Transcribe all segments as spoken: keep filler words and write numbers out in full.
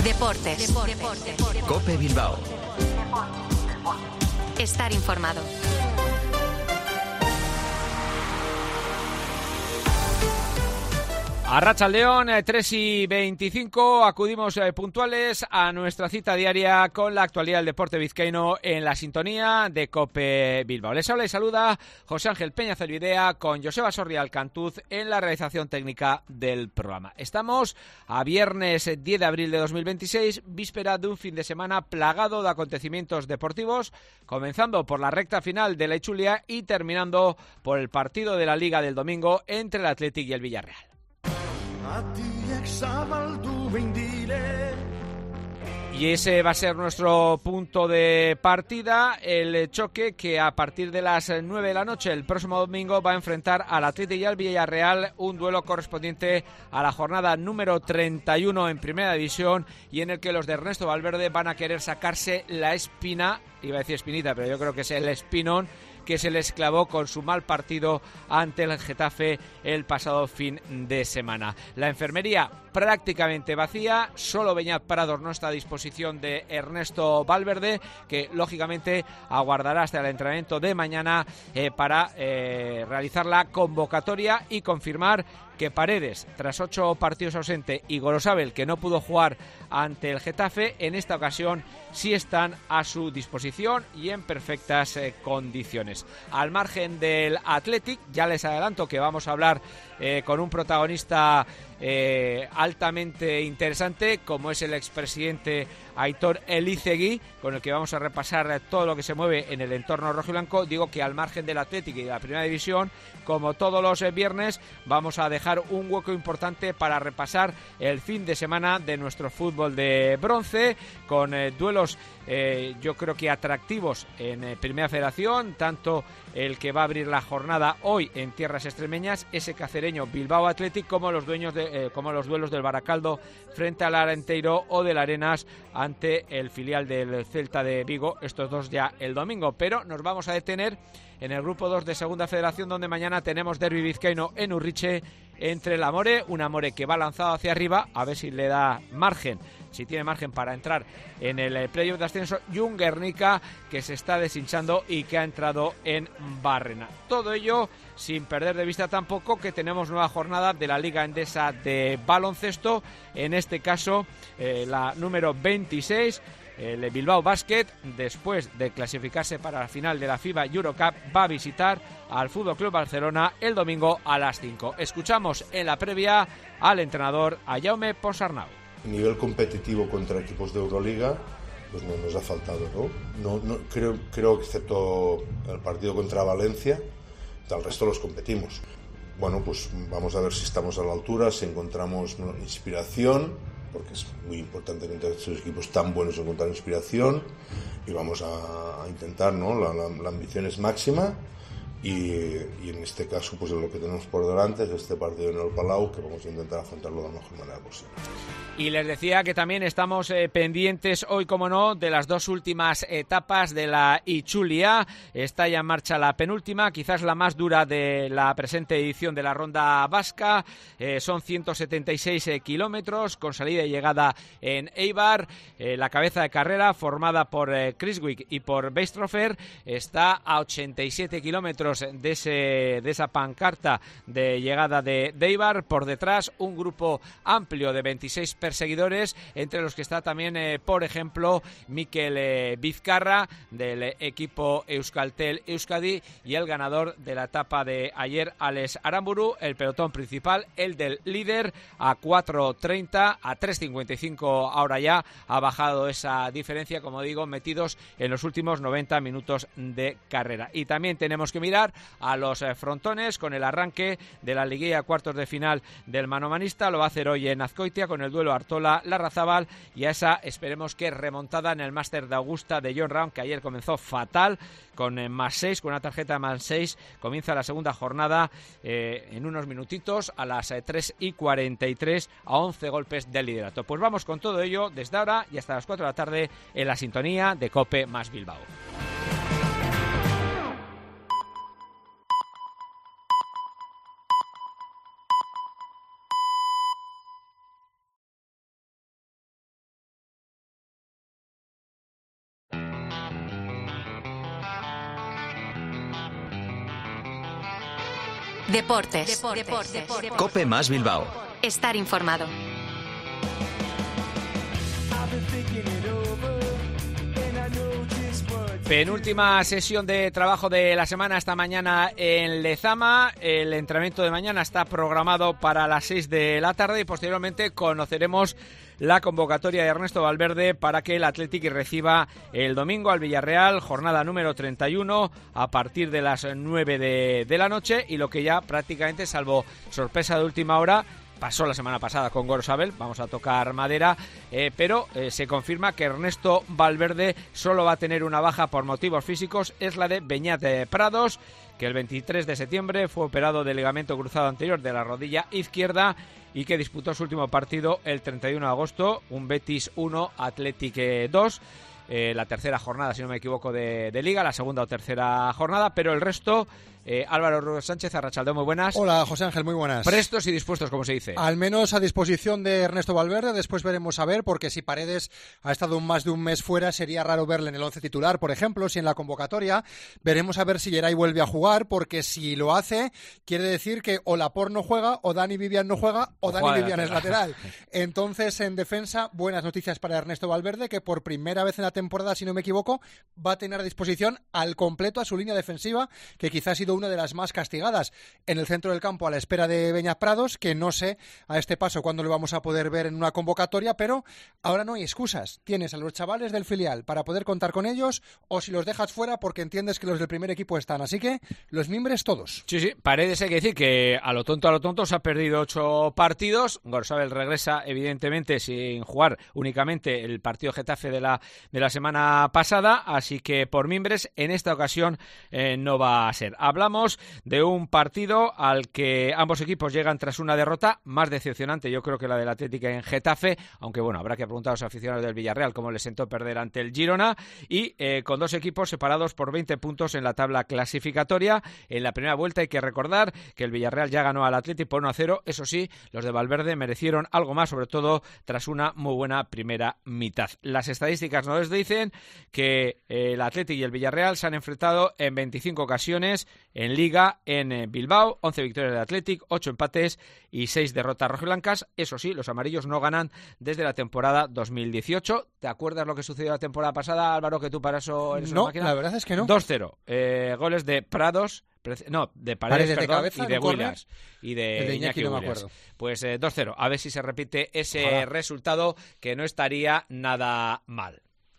Deportes. Deportes. COPE Bilbao. Estar informado. Arratsaldeon, tres y veinticinco, acudimos eh, puntuales a nuestra cita diaria con la actualidad del deporte vizcaíno en la sintonía de COPE Bilbao. Les habla y saluda José Ángel Peña Zervidea con Joseba Sorrial Cantuz en la realización técnica del programa. Estamos a viernes diez de abril de dos mil veintiséis, víspera de un fin de semana plagado de acontecimientos deportivos, comenzando por la recta final de la Itzulia y terminando por el partido de la Liga del domingo entre el Athletic y el Villarreal. Y ese va a ser nuestro punto de partida, el choque que a partir de las nueve de la noche el próximo domingo va a enfrentar al Athletic y al Villarreal, un duelo correspondiente a la jornada número treinta y uno en Primera División y en el que los de Ernesto Valverde van a querer sacarse la espina, iba a decir espinita, pero yo creo que es el espinón que se les clavó con su mal partido ante el Getafe el pasado fin de semana. La enfermería prácticamente vacía, solo Beñat Prados no está a disposición de Ernesto Valverde, que lógicamente aguardará hasta el entrenamiento de mañana eh, para eh, realizar la convocatoria y confirmar que Paredes, tras ocho partidos ausente, y Gorosabel, que no pudo jugar ante el Getafe, en esta ocasión sí están a su disposición y en perfectas eh, condiciones. Al margen del Athletic, ya les adelanto que vamos a hablar eh, con un protagonista eh, altamente interesante, como es el expresidente Aitor Elizegui, con el que vamos a repasar todo lo que se mueve en el entorno rojiblanco. Digo que al margen del Athletic y de la Primera División, como todos los eh, viernes, vamos a dejar un hueco importante para repasar el fin de semana de nuestro fútbol de bronce, con eh, duelos eh, yo creo que atractivos en eh, Primera Federación, tanto el que va a abrir la jornada hoy en tierras extremeñas, ese cacereño Bilbao Athletic, como los dueños de, eh, como los duelos del Baracaldo frente al Arenteiro o del Arenas ante el filial del Celta de Vigo, estos dos ya el domingo. Pero nos vamos a detener en el grupo dos de Segunda Federación, donde mañana tenemos derbi vizcaíno en Urriche entre el Amore, un Amore que va lanzado hacia arriba, a ver si le da margen, si tiene margen para entrar en el playoff de ascenso, y un Guernica que se está deshinchando y que ha entrado en Barrena. Todo ello sin perder de vista tampoco que tenemos nueva jornada de la Liga Endesa de baloncesto, en este caso eh, la número veintiséis. El Bilbao Basket, después de clasificarse para la final de la FIBA Eurocup, va a visitar al F C Barcelona el domingo a las cinco. Escuchamos en la previa al entrenador, a Jaume Ponsarnau. Nivel competitivo contra equipos de Euroliga pues no nos ha faltado, ¿no? no, no creo, creo que excepto el partido contra Valencia, del resto los competimos. Bueno, pues vamos a ver si estamos a la altura, si encontramos inspiración, porque es muy importante entre estos equipos tan buenos encontrar inspiración, y vamos a, a intentar, ¿no? La, la, la ambición es máxima, y, y en este caso pues lo que tenemos por delante es este partido en el Palau, que vamos a intentar afrontarlo de la mejor manera posible. Y les decía que también estamos eh, pendientes hoy, como no, de las dos últimas etapas de la Itzulia. Está ya en marcha la penúltima, quizás la más dura de la presente edición de la Ronda Vasca. Eh, son ciento setenta y seis eh, kilómetros, con salida y llegada en Eibar. Eh, la cabeza de carrera, formada por eh, Criswick y por Beistrofer, está a ochenta y siete kilómetros de, ese, de esa pancarta de llegada de, de Eibar. Por detrás, un grupo amplio de veintiséis perseguidores, entre los que está también, eh, por ejemplo, Mikel eh, Vizcarra, del eh, equipo Euskaltel Euskadi, y el ganador de la etapa de ayer, Alex Aramburu. El pelotón principal, el del líder, a cuatro treinta, a tres cincuenta y cinco ahora ya, ha bajado esa diferencia, como digo, metidos en los últimos noventa minutos de carrera. Y también tenemos que mirar a los eh, frontones con el arranque de la liguilla cuartos de final del manomanista. Lo va a hacer hoy en Azcoitia con el duelo Artola-Larrazábal, y a esa esperemos que remontada en el Máster de Augusta de John Round, que ayer comenzó fatal con eh, más seis, con una tarjeta más seis. Comienza la segunda jornada eh, en unos minutitos a las eh, tres y cuarenta y tres, a once golpes del liderato. Pues vamos con todo ello desde ahora y hasta las cuatro de la tarde en la sintonía de COPE más Bilbao. Deportes. Deportes. Deportes. COPE más Bilbao. Estar informado. Penúltima sesión de trabajo de la semana esta mañana en Lezama. El entrenamiento de mañana está programado para las seis de la tarde y posteriormente conoceremos la convocatoria de Ernesto Valverde para que el Athletic reciba el domingo al Villarreal, jornada número treinta y uno, a partir de las nueve de, de la noche, y lo que ya prácticamente, salvo sorpresa de última hora, pasó la semana pasada con Gorosabel, vamos a tocar madera, eh, pero eh, se confirma que Ernesto Valverde solo va a tener una baja por motivos físicos, es la de Beñat de Prados, que el veintitrés de septiembre fue operado de ligamento cruzado anterior de la rodilla izquierda y que disputó su último partido el treinta y uno de agosto, un Betis uno, Athletic dos, eh, la tercera jornada, si no me equivoco, de, de Liga, la segunda o tercera jornada, pero el resto... Eh, Álvaro Rubén Sánchez, Arrachaldeón, muy buenas. Hola, José Ángel, muy buenas. Prestos y dispuestos, como se dice. Al menos a disposición de Ernesto Valverde, después veremos a ver, porque si Paredes ha estado más de un mes fuera, sería raro verle en el once titular, por ejemplo, si en la convocatoria. Veremos a ver si Geray vuelve a jugar, porque si lo hace, quiere decir que o Laporte no juega, o Dani Vivian no juega, o, o Dani Vivian es lateral. Entonces, en defensa, buenas noticias para Ernesto Valverde, que por primera vez en la temporada, si no me equivoco, va a tener a disposición al completo a su línea defensiva, que quizás ha sido una de las más castigadas en el centro del campo a la espera de Beñat Prados, que no sé a este paso cuándo lo vamos a poder ver en una convocatoria, pero ahora no hay excusas. Tienes a los chavales del filial para poder contar con ellos, o si los dejas fuera porque entiendes que los del primer equipo están. Así que los mimbres todos. Sí, sí, Paredes, hay que decir que a lo tonto, a lo tonto se ha perdido ocho partidos. Gorosabel regresa evidentemente sin jugar únicamente el partido Getafe de la, de la semana pasada, así que por mimbres en esta ocasión eh, no va a ser. Hablamos de un partido al que ambos equipos llegan tras una derrota más decepcionante, yo creo que la del Atlético en Getafe, aunque bueno, habrá que preguntar a los aficionados del Villarreal cómo les sentó perder ante el Girona, y eh, con dos equipos separados por veinte puntos en la tabla clasificatoria. En la primera vuelta hay que recordar que el Villarreal ya ganó al Atlético por uno a cero, eso sí, los de Valverde merecieron algo más, sobre todo tras una muy buena primera mitad. Las estadísticas nos dicen que eh, el Atlético y el Villarreal se han enfrentado en veinticinco ocasiones en Liga, en Bilbao, once victorias del Athletic, ocho empates y seis derrotas rojiblancas. Eso sí, los amarillos no ganan desde la temporada dos mil dieciocho. ¿Te acuerdas lo que sucedió la temporada pasada, Álvaro, que tú para eso eres no, una máquina? La verdad es que no. dos cero. Eh, goles de Prados, no, de Paredes, Paredes perdón, de cabeza, y de no Williams. Y de, el de Iñaki, Iñaki no me Williams. acuerdo. Pues eh, dos cero. A ver si se repite ese Ojalá. resultado, que no estaría nada mal.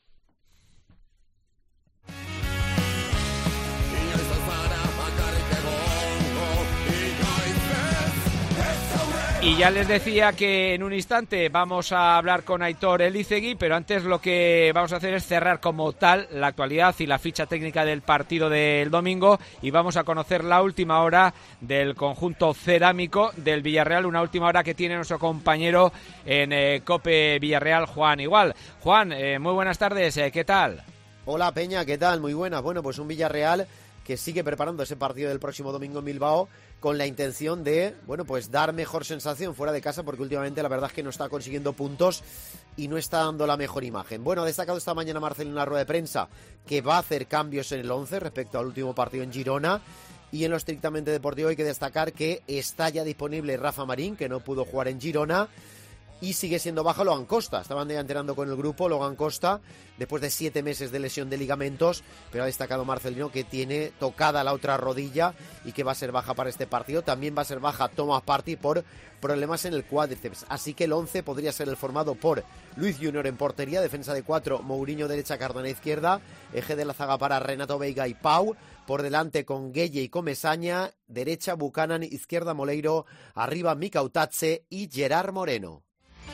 Y ya les decía que en un instante vamos a hablar con Aitor Elizegui, pero antes lo que vamos a hacer es cerrar como tal la actualidad y la ficha técnica del partido del domingo, y vamos a conocer la última hora del conjunto cerámico del Villarreal, una última hora que tiene nuestro compañero en eh, COPE Villarreal, Juan Igual. Juan, eh, muy buenas tardes, eh, ¿qué tal? Hola Peña, ¿qué tal? Muy buenas. Bueno, pues un Villarreal que sigue preparando ese partido del próximo domingo en Bilbao con la intención de, bueno, pues dar mejor sensación fuera de casa, porque últimamente la verdad es que no está consiguiendo puntos y no está dando la mejor imagen. Bueno, ha destacado esta mañana Marcel en la rueda de prensa que va a hacer cambios en el once respecto al último partido en Girona, y en lo estrictamente deportivo hay que destacar que está ya disponible Rafa Marín, que no pudo jugar en Girona, y sigue siendo baja Logan Costa. Estaban ya entrenando con el grupo Logan Costa después de siete meses de lesión de ligamentos, pero ha destacado Marcelino que tiene tocada la otra rodilla y que va a ser baja para este partido. También va a ser baja Thomas Partey por problemas en el cuádriceps. Así que el once podría ser el formado por Luis Junior en portería, defensa de cuatro, Mourinho derecha, Cardona izquierda, eje de la zaga para Renato Veiga y Pau, por delante con Gueye y Comesaña, derecha Buchanan, izquierda Moleiro, arriba Mikautadze y Gerard Moreno.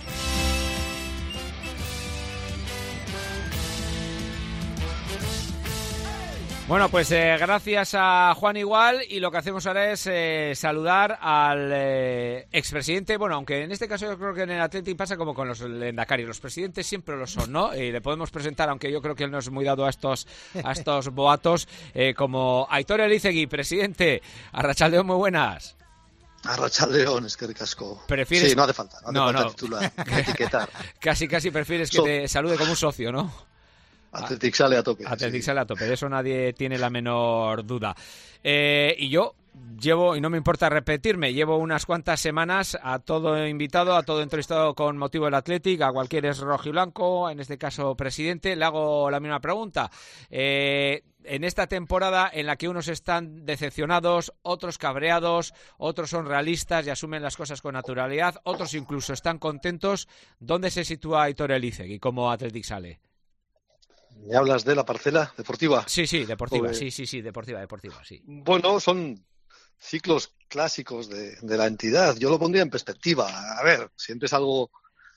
Bueno, pues eh, gracias a Juan Igual, y lo que hacemos ahora es eh, saludar al eh, expresidente. Bueno, aunque en este caso yo creo que en el Athletic pasa como con los Lendakari, los presidentes siempre lo son, ¿no? Y le podemos presentar, aunque yo creo que él no es muy dado a estos a estos boatos, eh, como Aitor Elizegui, presidente. Arrachaldeón, muy buenas. Arrachaldeón, es que ricasco. ¿Prefieres? Sí, no hace falta, no hace no, falta no. titular, etiquetar. Casi, casi prefieres que So... te salude como un socio, ¿no? Athletic sale a tope. Athletic sí. sale a tope, de eso nadie tiene la menor duda. Eh, y yo llevo, y no me importa repetirme, llevo unas cuantas semanas a todo invitado, a todo entrevistado con motivo del Athletic, a cualquier es rojiblanco, en este caso presidente, le hago la misma pregunta. Eh, en esta temporada en la que unos están decepcionados, otros cabreados, otros son realistas y asumen las cosas con naturalidad, otros incluso están contentos, ¿dónde se sitúa Aitor Elizegui como Athletic sale? ¿Me hablas de la parcela deportiva? Sí, sí, deportiva, Pues, sí, sí, sí, deportiva, deportiva, sí. Bueno, son ciclos clásicos de, de la entidad. Yo lo pondría en perspectiva. A ver, siempre es algo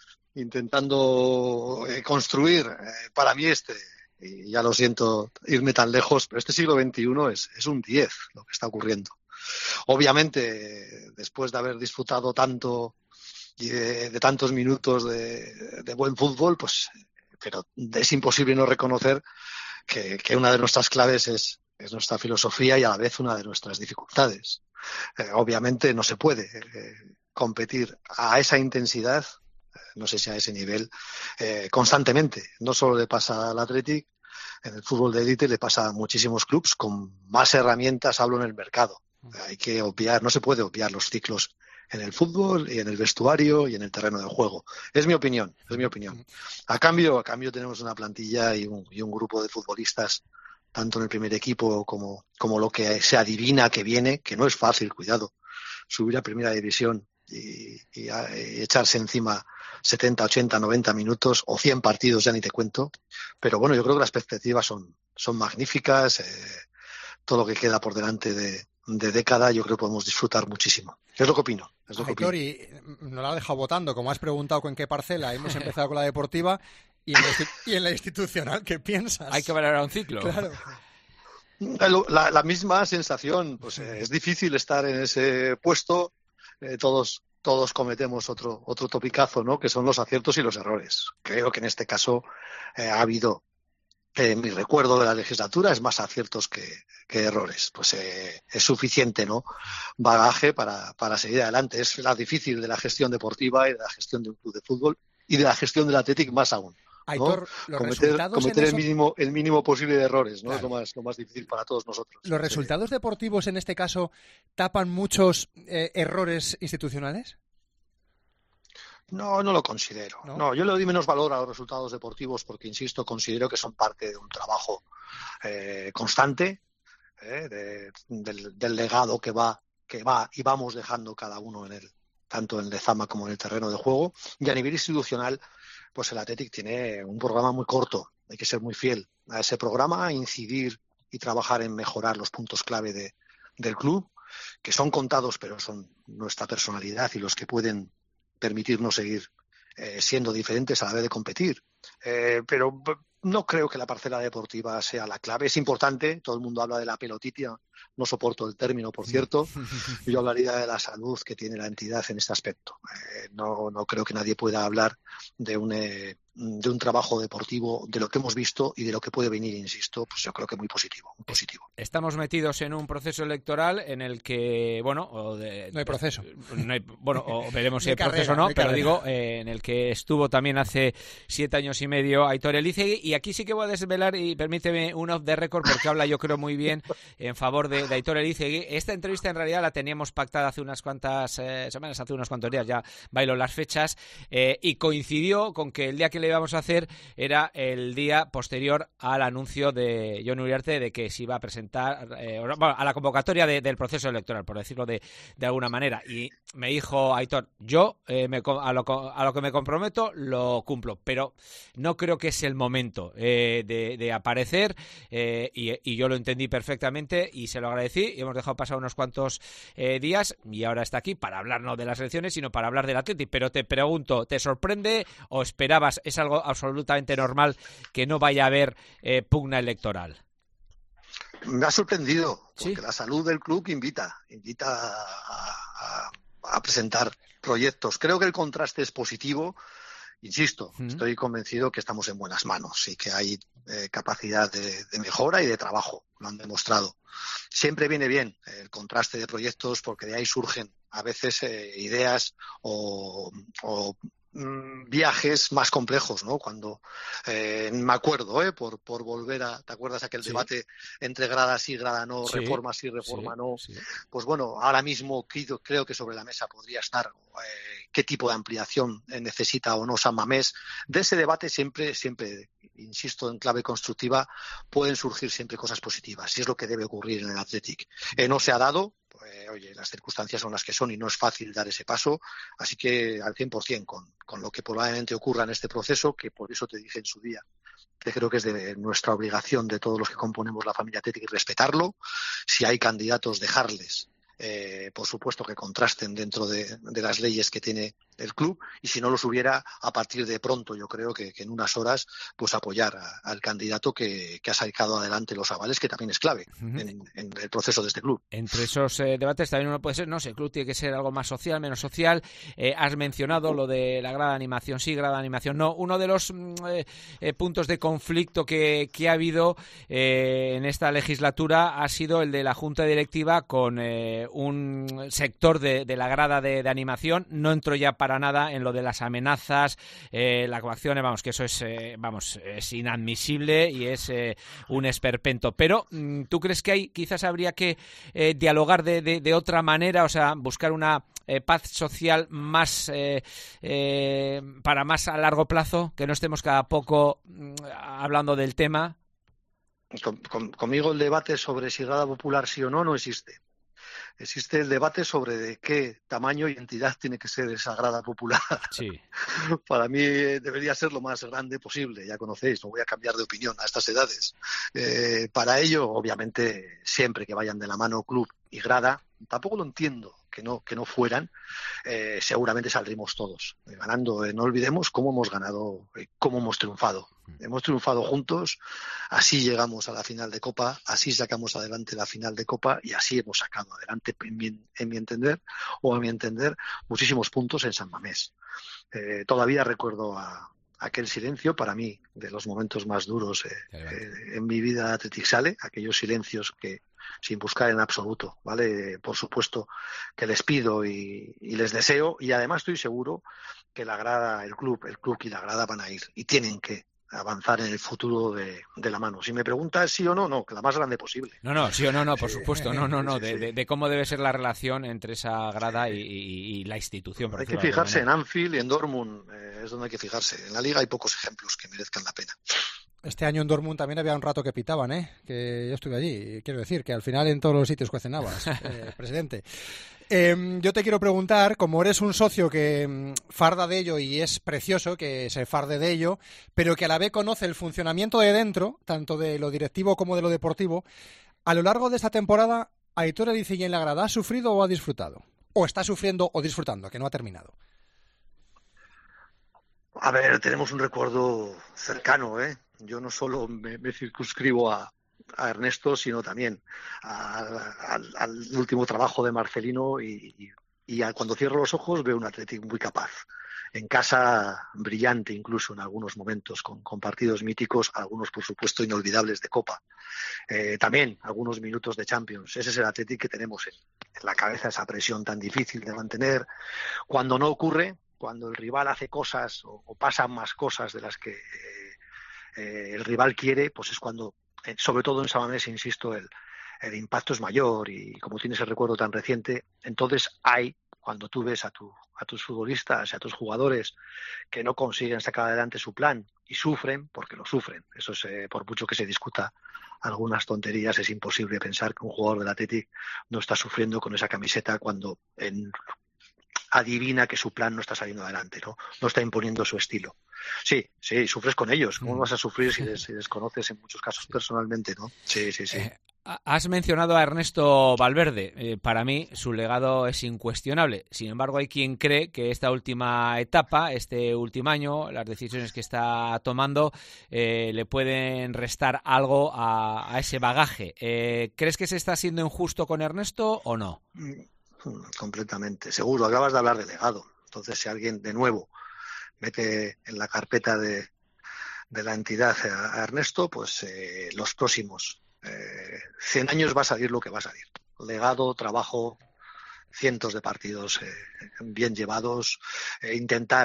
intentando eh, construir. Eh, para mí este, y ya lo siento irme tan lejos, pero este siglo veintiuno es, es un diez lo que está ocurriendo. Obviamente, después de haber disfrutado tanto y de, de tantos minutos de, de buen fútbol, pues, pero es imposible no reconocer que, que una de nuestras claves es, es nuestra filosofía y a la vez una de nuestras dificultades. Eh, obviamente no se puede eh, competir a esa intensidad, no sé si a ese nivel, eh, constantemente. No solo le pasa al Athletic, en el fútbol de élite le pasa a muchísimos clubs con más herramientas, hablo en el mercado. Hay que obviar, no se puede obviar los ciclos en el fútbol y en el vestuario y en el terreno de juego. Es mi opinión, es mi opinión. A cambio, a cambio tenemos una plantilla y un, y un grupo de futbolistas, tanto en el primer equipo como, como lo que se adivina que viene, que no es fácil, cuidado, subir a primera división y, y, a, y echarse encima setenta, ochenta, noventa minutos o cien partidos, ya ni te cuento. Pero bueno, yo creo que las perspectivas son, son magníficas. Eh, todo lo que queda por delante de, de década, yo creo que podemos disfrutar muchísimo. Es lo que opino. Es lo que Aitor, opino. y nos la ha dejado votando, como has preguntado con qué parcela, hemos empezado con la deportiva y en la, y en la institucional, ¿qué piensas? Hay que valorar un ciclo. Claro. La, la misma sensación, pues eh, es difícil estar en ese puesto. Eh, todos todos cometemos otro otro topicazo, ¿no? Que son los aciertos y los errores. Creo que en este caso eh, ha habido, en mi recuerdo de la legislatura, es más aciertos que, que errores. Pues eh, es suficiente, ¿no? Bagaje para, para seguir adelante. Es la difícil de la gestión deportiva y de la gestión de un club de fútbol y de la gestión del Athletic más aún. Aitor, ¿no? los cometer resultados cometer en el eso... mínimo el mínimo posible de errores, ¿no? Claro. Es lo más lo más difícil para todos nosotros. ¿Los Sí. resultados deportivos en este caso tapan muchos eh, errores institucionales? No, no lo considero. ¿No? No, yo le doy menos valor a los resultados deportivos porque, insisto, considero que son parte de un trabajo eh, constante, eh, de, del, del legado que va, que va y vamos dejando cada uno en el, tanto en Lezama como en el terreno de juego. Y a nivel institucional, pues el Athletic tiene un programa muy corto. Hay que ser muy fiel a ese programa, incidir y trabajar en mejorar los puntos clave de, del club, que son contados, pero son nuestra personalidad y los que pueden permitirnos seguir eh, siendo diferentes a la vez de competir. Eh, pero no creo que la parcela deportiva sea la clave. Es importante, todo el mundo habla de la pelotitia, no soporto el término, por cierto. Yo hablaría de la salud que tiene la entidad en este aspecto. Eh, no, no creo que nadie pueda hablar de un, eh, de un trabajo deportivo, de lo que hemos visto y de lo que puede venir, insisto, pues yo creo que muy positivo, muy positivo. Estamos metidos en un proceso electoral en el que, bueno, o de, No hay proceso. No hay, bueno, o veremos si No hay hay proceso carrera, o no, no hay pero carrera. digo, eh, en el que estuvo también hace siete años y medio Aitor Elizegui, y aquí sí que voy a desvelar, y permíteme un off the record, porque habla yo creo muy bien en favor de, de Aitor Elizegui. Esta entrevista en realidad la teníamos pactada hace unas cuantas eh, semanas, hace unos cuantos días, ya bailo las fechas, eh, y coincidió con que el día que le íbamos a hacer era el día posterior al anuncio de Jon Uriarte de que se iba a presentar eh, bueno, a la convocatoria de, del proceso electoral, por decirlo de, de alguna manera. Y me dijo Aitor, yo eh, me, a, lo, a lo que me comprometo lo cumplo, pero no creo que es el momento eh, de, de aparecer, eh, y, y yo lo entendí perfectamente y se lo agradecí, y hemos dejado pasar unos cuantos eh, días y ahora está aquí para hablar no de las elecciones sino para hablar del Athletic. Pero te pregunto, ¿te sorprende o esperabas, es algo absolutamente normal que no vaya a haber eh, pugna electoral? Me ha sorprendido, porque ¿Sí? la salud del club invita, invita a, a, a presentar proyectos. Creo que el contraste es positivo. Insisto, ¿Mm? estoy convencido que estamos en buenas manos y que hay eh, capacidad de, de mejora y de trabajo, lo han demostrado. Siempre viene bien el contraste de proyectos porque de ahí surgen a veces eh, ideas o, o mm, viajes más complejos, ¿no? Cuando eh, me acuerdo, ¿eh? Por, por volver a, ¿te acuerdas aquel sí. debate entre grada sí, grada no, sí. reforma sí, reforma sí. no? Sí. Pues bueno, ahora mismo creo, creo que sobre la mesa podría estar eh, qué tipo de ampliación necesita o no San Mamés. De ese debate siempre, siempre, insisto, en clave constructiva, pueden surgir siempre cosas positivas, y es lo que debe ocurrir en el Athletic. Eh, no se ha dado. Pues, oye, las circunstancias son las que son y no es fácil dar ese paso, así que al cien por ciento con, con lo que probablemente ocurra en este proceso, que por eso te dije en su día, que creo que es de nuestra obligación de todos los que componemos la familia Athletic respetarlo. Si hay candidatos, dejarles, eh, por supuesto que contrasten dentro de, de las leyes que tiene el club, y si no los hubiera, a partir de pronto, yo creo que, que en unas horas, pues apoyar a, al candidato que, que ha sacado adelante los avales, que también es clave uh-huh. en, en el proceso de este club. Entre esos eh, debates también uno puede ser, no sé, el club tiene que ser algo más social, menos social. Eh, has mencionado lo de la grada de animación, sí, grada de animación, no. Uno de los eh, eh, puntos de conflicto que, que ha habido eh, en esta legislatura ha sido el de la Junta Directiva con eh, un sector de, de la grada de, de animación. No entro ya para nada en lo de las amenazas, eh, las coacciones, vamos, que eso es, eh, vamos, es inadmisible y es eh, un esperpento. Pero, ¿tú crees que hay, quizás habría que eh, dialogar de, de, de otra manera, o sea, buscar una eh, paz social más eh, eh, para más a largo plazo, que no estemos cada poco mm, hablando del tema? Con, con, conmigo el debate sobre si grada popular sí o no no existe. Existe el debate sobre de qué tamaño y entidad tiene que ser esa grada popular. Sí. Para mí debería ser lo más grande posible, ya conocéis, no voy a cambiar de opinión a estas edades. Eh, para ello, obviamente, siempre que vayan de la mano club y grada, tampoco lo entiendo que no, que no fueran, eh, seguramente saldremos todos eh, ganando. Eh, no olvidemos cómo hemos ganado, eh, cómo hemos triunfado. Hemos triunfado juntos, así llegamos a la final de Copa, así sacamos adelante la final de Copa y así hemos sacado adelante, en mi, en mi entender, o a mi entender, muchísimos puntos en San Mamés. Eh, todavía recuerdo a aquel silencio, para mí, de los momentos más duros eh, eh, en mi vida Athletic Sale, aquellos silencios que, sin buscar en absoluto, ¿vale? Por supuesto que les pido y, y les deseo, y además estoy seguro que la grada, el club, el club y la grada van a ir, y tienen que avanzar en el futuro de, de la mano. Si me preguntas sí o no, no, que la más grande posible. No, no, sí o no, no, por supuesto, no, no, no, de, de, de cómo debe ser la relación entre esa grada y, y, y la institución. Hay que fijarse en Anfield y en Dortmund, eh, es donde hay que fijarse. En la Liga hay pocos ejemplos que merezcan la pena. Este año en Dortmund también había un rato que pitaban, ¿eh? Que yo estuve allí. Quiero decir que al final en todos los sitios cuecen habas, eh, presidente. Eh, yo te quiero preguntar, como eres un socio que mm, farda de ello y es precioso que se farde de ello, pero que a la vez conoce el funcionamiento de dentro, tanto de lo directivo como de lo deportivo, a lo largo de esta temporada, Aitor Elizegi en la grada, ¿ha sufrido o ha disfrutado? ¿O está sufriendo o disfrutando, que no ha terminado? A ver, tenemos un recuerdo cercano, ¿eh? Yo no solo me, me circunscribo a, a Ernesto, sino también a, a, al último trabajo de Marcelino y, y, y a, cuando cierro los ojos veo un Athletic muy capaz. En casa, brillante incluso en algunos momentos, con, con partidos míticos, algunos por supuesto inolvidables de Copa. Eh, también algunos minutos de Champions. Ese es el Athletic que tenemos en, en la cabeza, esa presión tan difícil de mantener. Cuando no ocurre, cuando el rival hace cosas o, o pasan más cosas de las que eh, eh, el rival quiere, pues es cuando, eh, sobre todo en San Mamés, insisto, el, el impacto es mayor y como tienes el recuerdo tan reciente, entonces hay, cuando tú ves a, tu, a tus futbolistas y a tus jugadores que no consiguen sacar adelante su plan y sufren, porque lo sufren, eso es, eh, por mucho que se discuta algunas tonterías, es imposible pensar que un jugador del Athletic no está sufriendo con esa camiseta cuando en adivina que su plan no está saliendo adelante, ¿no? No está imponiendo su estilo. Sí, sí, sufres con ellos. ¿Cómo vas a sufrir si, des, si desconoces en muchos casos personalmente, ¿no? Sí, sí, sí. Eh, has mencionado a Ernesto Valverde. Eh, para mí su legado es incuestionable. Sin embargo, hay quien cree que esta última etapa, este último año, las decisiones que está tomando, eh, le pueden restar algo a, a ese bagaje. Eh, ¿Crees que se está siendo injusto con Ernesto o no? Completamente, seguro. Acabas de hablar de legado. Entonces, si alguien de nuevo mete en la carpeta de, de la entidad a, a Ernesto, pues eh, los próximos eh, cien años va a salir lo que va a salir. Legado, trabajo, cientos de partidos eh, bien llevados, eh, intentar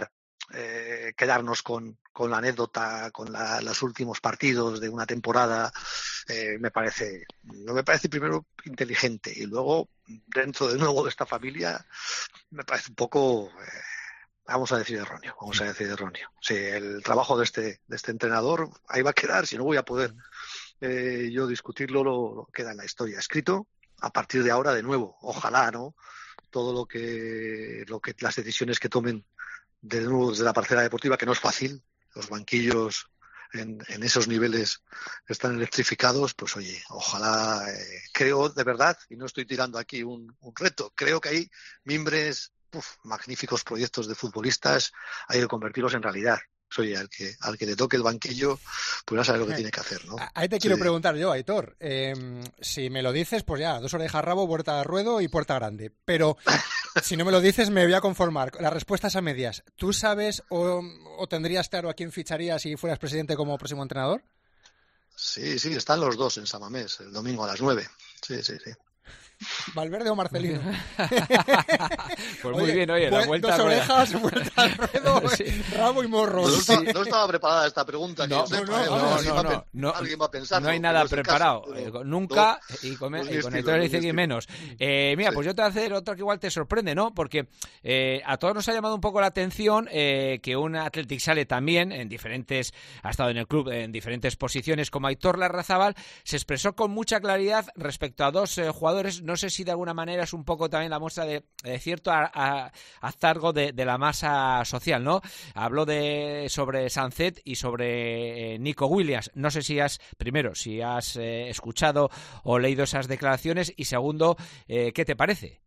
eh, quedarnos con, con la anécdota, con la, los últimos partidos de una temporada, eh, me parece, no me parece primero inteligente, y luego dentro de nuevo de esta familia me parece un poco, eh, vamos a decir erróneo, vamos a decir erróneo. Sí, el trabajo de este, de este entrenador ahí va a quedar, si no voy a poder eh, yo discutirlo, lo, lo queda en la historia escrito. A partir de ahora, de nuevo, ojalá, ¿no? Todo lo que, lo que las decisiones que tomen de nuevo desde la parcela deportiva, que no es fácil, los banquillos en, en esos niveles están electrificados, pues oye, ojalá, eh, creo de verdad, y no estoy tirando aquí un, un reto, creo que hay mimbres, uf, magníficos proyectos de futbolistas, hay que convertirlos en realidad. Oye, al que, al que le toque el banquillo, pues ya sabe lo que tiene que hacer, ¿no? Ahí te quiero Sí. preguntar yo, Aitor. Eh, si me lo dices, pues ya, dos orejas rabo, puerta ruedo y puerta grande. Pero si no me lo dices, me voy a conformar. La respuesta es a medias. ¿Tú sabes o, o tendrías claro a quién ficharías si fueras presidente como próximo entrenador? Sí, sí, están los dos en San Mamés, el domingo a las nueve. Sí, sí, sí. ¿Valverde o Marcelino? Pues muy bien, oye, la pues, vuelta dos a rueda. orejas, vuelta al ruedo, Sí. rabo y morro. No, estaba, no estaba preparada esta pregunta. No, que yo no, sepa, ¿eh? no, O sea, no, alguien no, va a no, pen- no, alguien va a pensar. no hay nada preparado, eh, nunca, y con, no es y mi con estilo, Aitor no es mi Elizegui estilo. menos. Eh, mira, Sí. pues yo te voy a hacer otro que igual te sorprende, ¿no? Porque eh, a todos nos ha llamado un poco la atención eh, que un Athletic sale también en diferentes, ha estado en el club en diferentes posiciones, como Aitor Larrazábal, se expresó con mucha claridad respecto a dos eh, jugadores. No sé si de alguna manera es un poco también la muestra de, de cierto a, a, hartazgo de, de la masa social, ¿no? Habló de sobre Sancet y sobre eh, Nico Williams. No sé si has, primero, si has eh, escuchado o leído esas declaraciones, y segundo, eh, ¿qué te parece?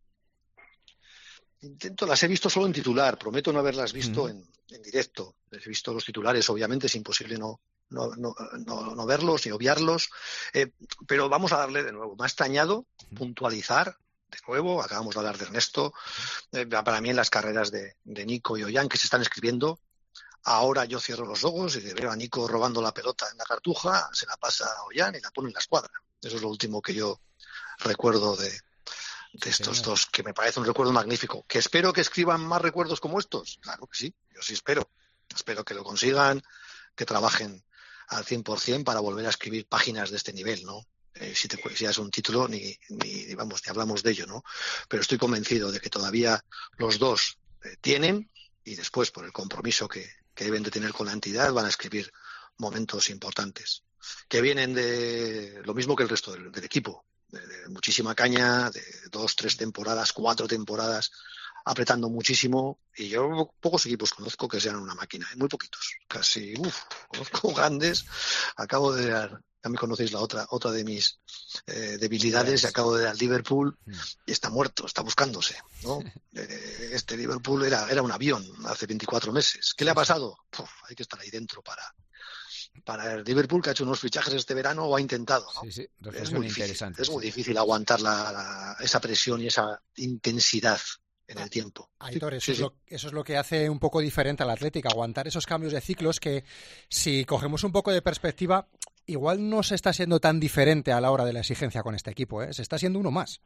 Intento, las he visto solo en titular, prometo no haberlas visto Mm. en, en directo. He visto los titulares, obviamente es imposible no, no, no, no, no verlos ni obviarlos, eh, pero vamos a darle de nuevo. Me ha extrañado puntualizar de nuevo, acabamos de hablar de Ernesto, eh, para mí en las carreras de, de Nico y Ollán que se están escribiendo, ahora yo cierro los ojos y veo a Nico robando la pelota en la cartuja, se la pasa a Ollán y la pone en la escuadra. Eso es lo último que yo recuerdo de, de estos señor. dos, que me parece un recuerdo magnífico. ¿Que espero que escriban más recuerdos como estos? Claro que sí, yo sí espero. Espero que lo consigan, que trabajen al cien por ciento para volver a escribir páginas de este nivel, ¿no? Eh, si te si das un título, ni, ni, vamos, ni hablamos de ello, ¿no? Pero estoy convencido de que todavía los dos eh, tienen, y después, por el compromiso que, que deben de tener con la entidad, van a escribir momentos importantes, que vienen de lo mismo que el resto del, del equipo, de, de muchísima caña, de dos, tres temporadas, cuatro temporadas, apretando muchísimo, y yo pocos equipos conozco que sean una máquina, ¿eh? Muy poquitos, casi, uff, conozco grandes, acabo de dar, ya me conocéis la otra, otra de mis eh, debilidades, y acabo de dar Liverpool, y está muerto, está buscándose, ¿no? Eh, este Liverpool era, era un avión hace veinticuatro meses, ¿qué le ha pasado? Uf, hay que estar ahí dentro para, para el Liverpool, que ha hecho unos fichajes este verano, o ha intentado, ¿no? Sí, sí, Es reflexión muy difícil, interesante. es muy sí. difícil aguantar la, la, esa presión y esa intensidad en el tiempo. Aitor, eso, Sí, es sí. lo, eso es lo que hace un poco diferente al Athletic, aguantar esos cambios de ciclos que, si cogemos un poco de perspectiva, igual no se está siendo tan diferente a la hora de la exigencia con este equipo, ¿eh? Se está siendo uno más.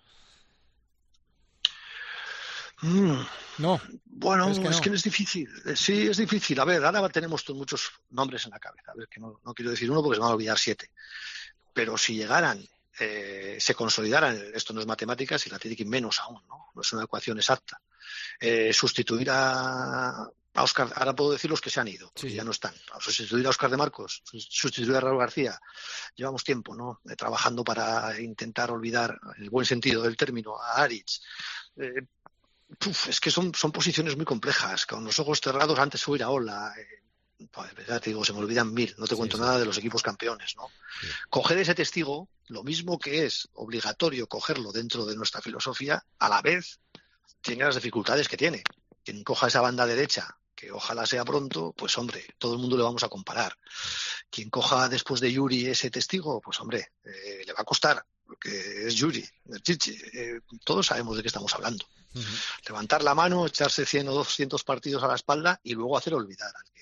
Mm, No, bueno, ¿crees que es no? que no es difícil. Eh, Sí, es difícil. A ver, ahora tenemos to- muchos nombres en la cabeza. A ver, que no, no quiero decir uno porque se me van a olvidar siete. Pero si llegaran, eh, se consolidaran, esto no es matemáticas y la Athletic menos aún, ¿no? No es una ecuación exacta. Eh, sustituir a, a Óscar, ahora puedo decir los que se han ido, porque Sí, sí. ya no están. Sustituir a Óscar de Marcos, sustituir a Raúl García. Llevamos tiempo, ¿no? Eh, trabajando para intentar olvidar, en el buen sentido del término, a Aritz. Eh, Uf, es que son, son posiciones muy complejas, con los ojos cerrados antes subir a Ola. Eh, pues, ya te digo, se me olvidan mil, no te Sí, cuento sí. nada de los equipos campeones, ¿no? Sí. Coger ese testigo, lo mismo que es obligatorio cogerlo dentro de nuestra filosofía, a la vez tiene las dificultades que tiene. Quien coja esa banda derecha, que ojalá sea pronto, pues hombre, todo el mundo le vamos a comparar. Quien coja después de Yuri ese testigo, pues hombre, eh, le va a costar, porque es Yuri, el Chichi. Eh, todos sabemos de qué estamos hablando. Uh-huh. Levantar la mano, echarse cien o doscientos partidos a la espalda y luego hacer olvidar al que,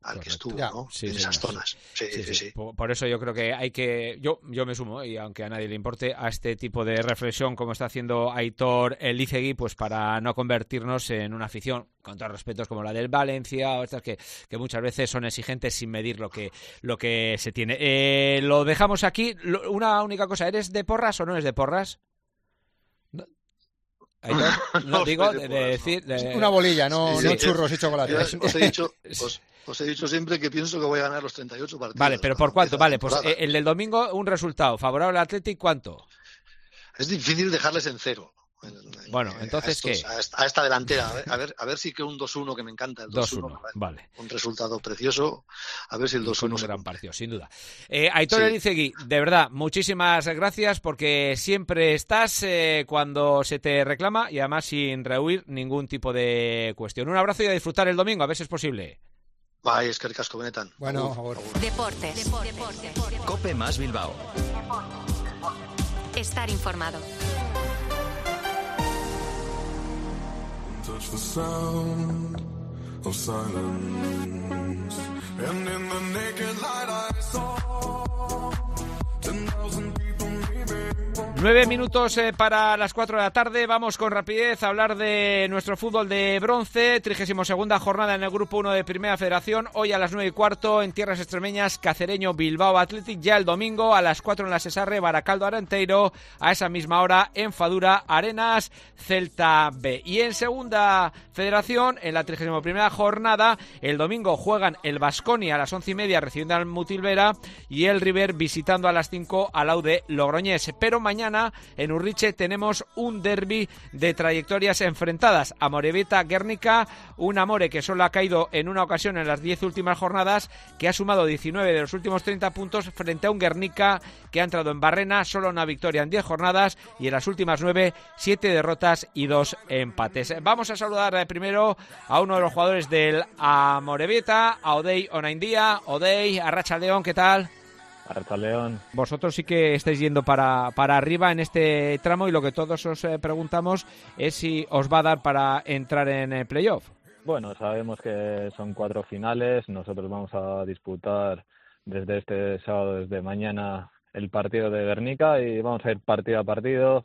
al Correcto. que estuvo, Ya. ¿no? Sí, en sí, esas sí. zonas. Sí, Sí, sí, sí. sí. Por, por eso yo creo que hay que, yo yo me sumo, y aunque a nadie le importe, a este tipo de reflexión como está haciendo Aitor Elizegui, pues para no convertirnos en una afición, con todos respetos, como la del Valencia o estas que, que muchas veces son exigentes sin medir lo que lo que se tiene. Eh, lo dejamos aquí. Lo, una única cosa, ¿eres de porras o no eres de porras? No. Aitor, no, No digo soy de de, porras, de decir de- Una bolilla, no, Sí, no sí. churros y Yo chocolates. os he dicho, os, os he dicho siempre que pienso que voy a ganar los treinta y ocho partidos. Vale, pero ¿por cuando cuánto? empiece la Vale, pues temporada. eh, el del domingo, un resultado favorable al Athletic, ¿cuánto? Es difícil dejarles en cero. En- en- Bueno, eh, entonces, a estos- ¿qué? A esta, a esta delantera. A ver, a ver, a ver si que un dos uno, que me encanta el dos uno. dos uno, vale. Un resultado precioso. A ver si el Y dos con uno un se gran cumple. partido, sin duda. Eh, Aitor Sí. Elizegui, de verdad, muchísimas gracias porque siempre estás eh, cuando se te reclama y además sin rehuir ningún tipo de cuestión. Un abrazo y a disfrutar el domingo, a ver si es posible. Bai, eskerrik asko benetan. Bueno, Agur, agur. agur. Deportes. Deportes. Cope más Bilbao. Estar informado. Touch the sound of silence, and in the naked light I saw ten thousand people leaving. Nueve minutos eh, para las cuatro de la tarde. Vamos con rapidez a hablar de nuestro fútbol de bronce. trigésima segunda jornada en el Grupo uno de Primera Federación. Hoy a las nueve y cuarto en tierras extremeñas, Cacereño Bilbao Athletic. Ya el domingo a las cuatro en la Sesarre, Baracaldo Arenteiro. A esa misma hora en Fadura, Arenas Celta B. Y en Segunda Federación, en la trigésima primera jornada, el domingo juegan el Baskonia a las once y media recibiendo al Mutilvera y el River visitando a las cinco al Aude Logroñés. Pero mañana en Urriche tenemos un derbi de trayectorias enfrentadas. Amorebieta-Guernica, un Amore que solo ha caído en una ocasión en las diez últimas jornadas, que ha sumado diecinueve de los últimos treinta puntos frente a un Guernica que ha entrado en Barrena, solo una victoria en diez jornadas y en las últimas nueve, siete derrotas y dos empates. Vamos a saludar eh, primero a uno de los jugadores del Amorebieta, a Odey Onaindia. Odey, Arratsaldeon, ¿qué tal? Arratsaldeon. Vosotros sí que estáis yendo para, para arriba en este tramo y lo que todos os eh, preguntamos es si os va a dar para entrar en el playoff. Bueno, sabemos que son cuatro finales. Nosotros vamos a disputar desde este sábado, desde mañana, el partido de Guernica y vamos a ir partido a partido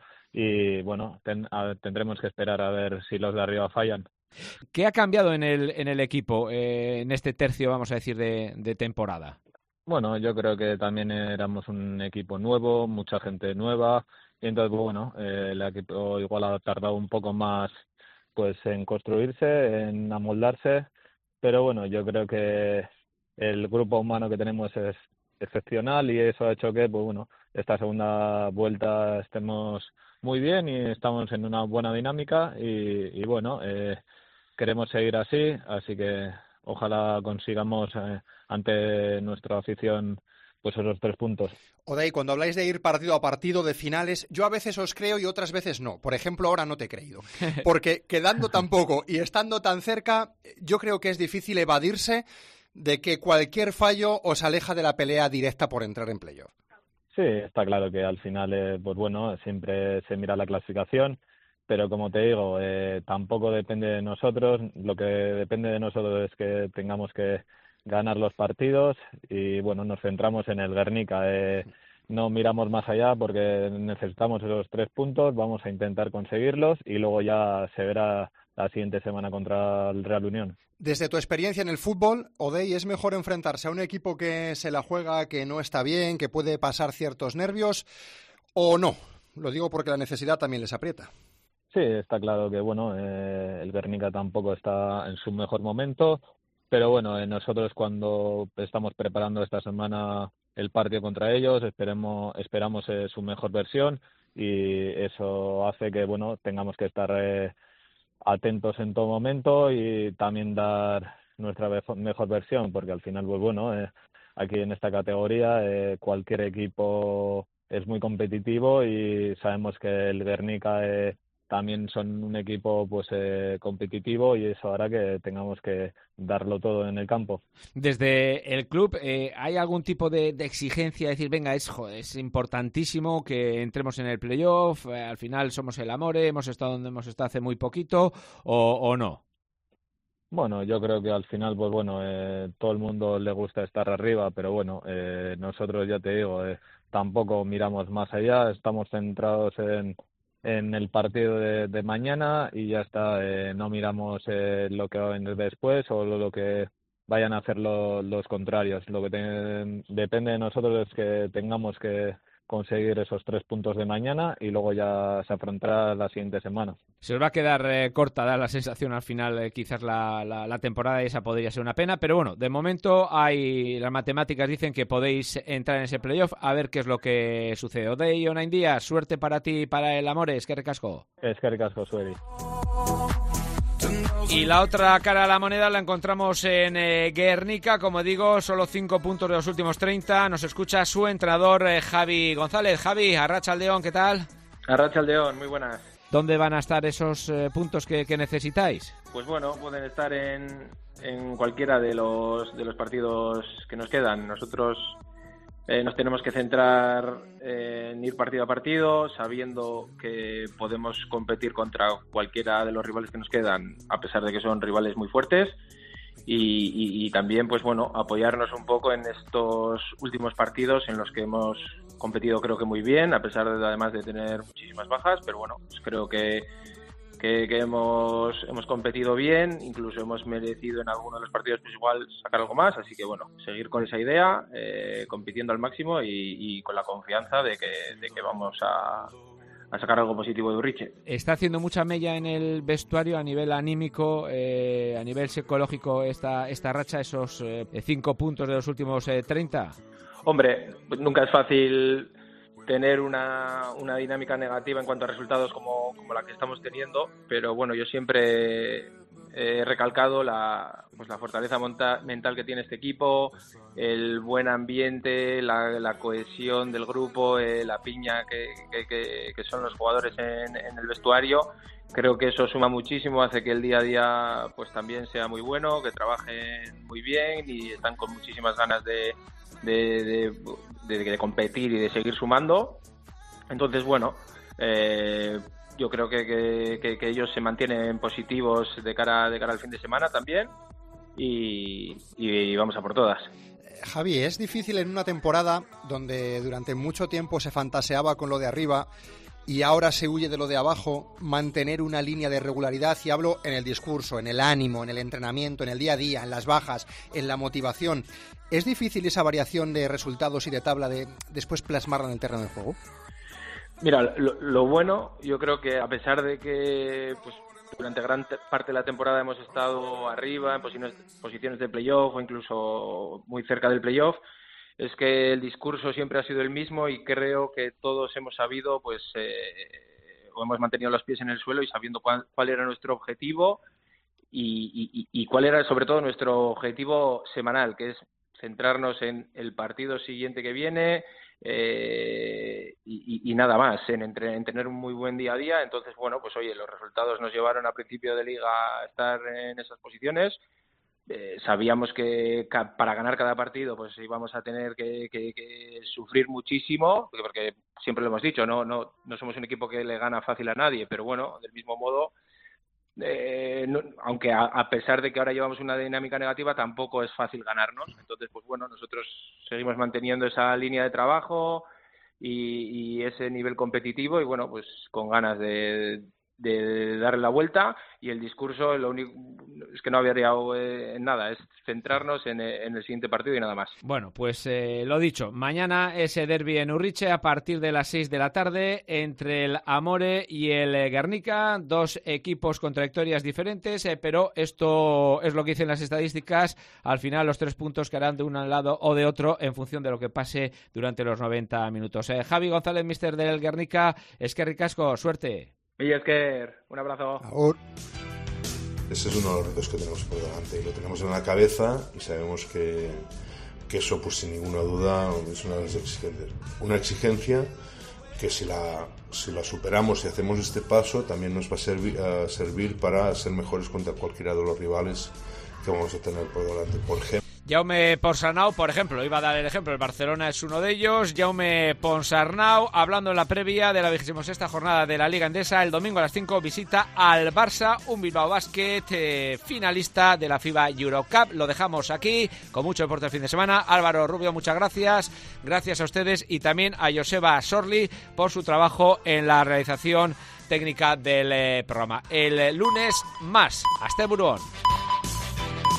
y bueno, ten, a, tendremos que esperar a ver si los de arriba fallan. ¿Qué ha cambiado en el, en el equipo eh, en este tercio, vamos a decir, de, de temporada? Bueno, yo creo que también éramos un equipo nuevo, mucha gente nueva, y entonces, bueno, eh, el equipo igual ha tardado un poco más pues en construirse, en amoldarse, pero bueno, yo creo que el grupo humano que tenemos es excepcional y eso ha hecho que, pues bueno, esta segunda vuelta estemos muy bien y estamos en una buena dinámica y, y bueno, eh, queremos seguir así, así que ojalá consigamos eh, ante nuestra afición pues esos tres puntos. Odey, cuando habláis de ir partido a partido, de finales, yo a veces os creo y otras veces no. Por ejemplo, ahora no te he creído. Porque quedando tan poco y estando tan cerca, yo creo que es difícil evadirse de que cualquier fallo os aleja de la pelea directa por entrar en playoff. Sí, está claro que al final, eh, pues bueno, siempre se mira la clasificación, pero como te digo, eh, tampoco depende de nosotros. Lo que depende de nosotros es que tengamos que ganar los partidos y bueno, nos centramos en el Guernica. Eh, no miramos más allá porque necesitamos esos tres puntos, vamos a intentar conseguirlos y luego ya se verá la siguiente semana contra el Real Unión. Desde tu experiencia en el fútbol, Odey, ¿es mejor enfrentarse a un equipo que se la juega, que no está bien, que puede pasar ciertos nervios o no? Lo digo porque la necesidad también les aprieta. Sí, está claro que bueno, eh, el Guernica tampoco está en su mejor momento, pero bueno, eh, nosotros cuando estamos preparando esta semana el partido contra ellos, esperemos, esperamos eh, su mejor versión y eso hace que bueno, tengamos que estar eh, atentos en todo momento y también dar nuestra mejor versión, porque al final, pues bueno, eh, aquí en esta categoría eh, cualquier equipo es muy competitivo y sabemos que el Guernica eh, también son un equipo pues eh, competitivo y eso hará que tengamos que darlo todo en el campo. Desde el club, eh, ¿hay algún tipo de, de exigencia? Decir, venga, es, joder, es importantísimo que entremos en el playoff, eh, al final somos el Amore, hemos estado donde hemos estado hace muy poquito, o, o no. Bueno, yo creo que al final, pues bueno, eh, todo el mundo le gusta estar arriba, pero bueno, eh, nosotros ya te digo, eh, tampoco miramos más allá, estamos centrados en, en el partido de, de mañana y ya está, eh, no miramos eh, lo que va a venir después o lo, lo que vayan a hacer lo, los contrarios. Lo que te, depende de nosotros es que tengamos que conseguir esos tres puntos de mañana y luego ya se afrontará la siguiente semana. Se os va a quedar eh, corta, da la sensación al final, eh, quizás la, la, la temporada, y esa podría ser una pena, pero bueno, de momento hay las matemáticas dicen que podéis entrar en ese playoff, a ver qué es lo que sucede. Odei Onain Díaz, suerte para ti y para el Amore, eskerrik asko. Eskerrik asko, Sueri. Y la otra cara de la moneda la encontramos en eh, Guernica, como digo, solo cinco puntos de los últimos treinta. Nos escucha su entrenador eh, Javi González. Javi, Arratsaldeon, ¿qué tal? Arratsaldeon, muy buenas. ¿Dónde van a estar esos eh, puntos que, que necesitáis? Pues bueno, pueden estar en, en cualquiera de los de los partidos que nos quedan. Nosotros eh, nos tenemos que centrar en ir partido a partido, sabiendo que podemos competir contra cualquiera de los rivales que nos quedan, a pesar de que son rivales muy fuertes. Y, y, y también, pues bueno, apoyarnos un poco en estos últimos partidos en los que hemos competido, creo que muy bien, a pesar de, además de tener muchísimas bajas, pero bueno, pues creo que, que, que hemos, hemos competido bien, incluso hemos merecido en algunos de los partidos pues igual sacar algo más, así que bueno, seguir con esa idea, eh, compitiendo al máximo y, y con la confianza de que, de que vamos a... a sacar algo positivo de Urriche. ¿Está haciendo mucha mella en el vestuario a nivel anímico, eh, a nivel psicológico esta esta racha, esos eh, cinco puntos de los últimos eh, treinta? Hombre, nunca es fácil tener una, una dinámica negativa en cuanto a resultados como, como la que estamos teniendo, pero bueno, yo siempre he recalcado la, pues la fortaleza monta, mental que tiene este equipo, el buen ambiente, la, la cohesión del grupo, eh, la piña que, que, que, que son los jugadores en, en el vestuario. Creo que eso suma muchísimo, hace que el día a día pues también sea muy bueno, que trabajen muy bien y están con muchísimas ganas de, de, de, de, de competir y de seguir sumando. Entonces, bueno, eh, yo creo que, que, que, que ellos se mantienen positivos de cara, de cara al fin de semana también y, y vamos a por todas. Javi, es difícil en una temporada donde durante mucho tiempo se fantaseaba con lo de arriba y ahora se huye de lo de abajo, mantener una línea de regularidad, y hablo en el discurso, en el ánimo, en el entrenamiento, en el día a día, en las bajas, en la motivación. ¿Es difícil esa variación de resultados y de tabla de después plasmarla en el terreno de juego? Mira, lo, lo bueno, yo creo que a pesar de que pues durante gran te- parte de la temporada hemos estado arriba, en posiciones, posiciones de playoff o incluso muy cerca del playoff, es que el discurso siempre ha sido el mismo y creo que todos hemos sabido, pues, eh, o hemos mantenido los pies en el suelo y sabiendo cuál, cuál era nuestro objetivo y, y, y cuál era sobre todo nuestro objetivo semanal, que es centrarnos en el partido siguiente que viene, Eh, y, y nada más, en, entre, en tener un muy buen día a día. Entonces, bueno, pues oye, los resultados nos llevaron a principio de liga a estar en esas posiciones. Eh, sabíamos que ca- para ganar cada partido pues íbamos a tener que, que, que sufrir muchísimo, porque, porque siempre lo hemos dicho, no, no, no somos un equipo que le gana fácil a nadie, pero bueno, del mismo modo, Eh, no, aunque a, a pesar de que ahora llevamos una dinámica negativa, tampoco es fácil ganarnos. Entonces, pues bueno, nosotros seguimos manteniendo esa línea de trabajo y, y ese nivel competitivo y bueno, pues con ganas de, de darle la vuelta, y el discurso lo único es que no había variado eh, en nada, es centrarnos en, en el siguiente partido y nada más. Bueno, pues eh, lo dicho, mañana ese derbi en Urriche a partir de las seis de la tarde entre el Amore y el eh, Guernica, dos equipos con trayectorias diferentes, eh, pero esto es lo que dicen las estadísticas, al final los tres puntos que harán de un lado o de otro en función de lo que pase durante los noventa minutos. Eh, Javi González, míster del Guernica, eskerrik asko, suerte. Y Esker, un abrazo. Ahora. Ese es uno de los retos que tenemos por delante y lo tenemos en la cabeza y sabemos que, que eso, pues sin ninguna duda, es una de las exigencias. Una exigencia que si la, si la superamos y hacemos este paso también nos va a servir, a servir para ser mejores contra cualquiera de los rivales que vamos a tener por delante. Por ejemplo, Jaume Ponsarnau, por ejemplo, iba a dar el ejemplo, el Barcelona es uno de ellos. Jaume Ponsarnau, hablando en la previa de la vigésima sexta jornada de la Liga Endesa, el domingo a las cinco visita al Barça, un Bilbao Basket eh, finalista de la FIBA Eurocup. Lo dejamos aquí, con mucho deporte el fin de semana. Álvaro Rubio, muchas gracias. Gracias a ustedes y también a Joseba Sorli por su trabajo en la realización técnica del eh, programa. El lunes más. Hasta Burón.